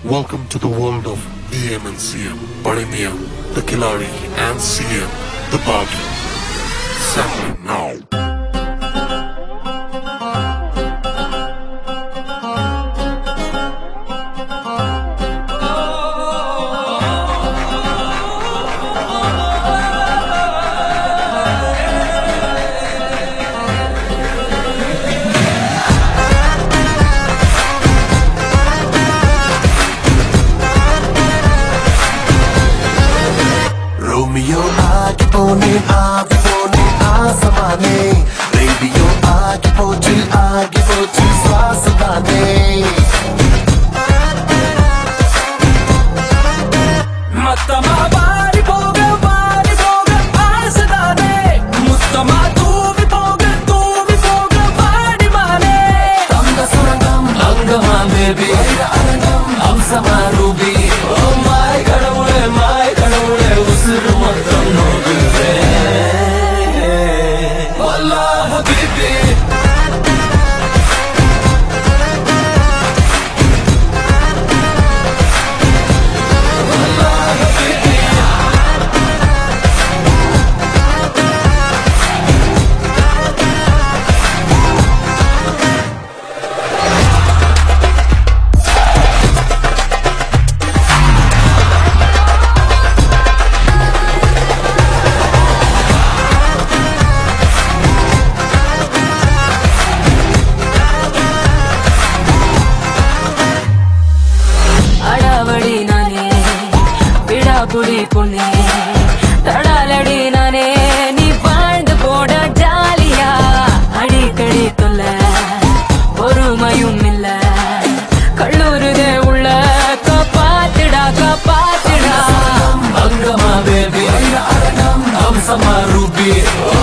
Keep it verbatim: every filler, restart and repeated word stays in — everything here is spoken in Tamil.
Welcome to the world of D M and C M. Parimia, the Kilari, and C M, the Bagi. Sampling now. Romeo ఆగిపోని ఆగిపోని ఆసమానే రేడియో ఆగిపోచి ఆగిపోచి శ్వాసదానే మత్తమా వారిపోగ వారిపోగ ఆసదానే ముత్తమా తూవిపోగ తూవిపోగ వాడిమానే అంగ సురంగం అంగమా బేబీ అరంగం అంశమా రూబీ ఓ మై గడవులే మై గడవులే ఉసురు మొత్తం నోగులే వల్లా హబీబీ புடி பொண்ணே தடாலடி நானே நீ வாழ்ந்து போட ஜாலியா அடிக்கடி தொல்ல பொறுமையும் இல்ல கல்லூருதே உள்ள காப்பாத்திடா காப்பாத்திடா அங்கமா பேபி அம்சமா ரூபி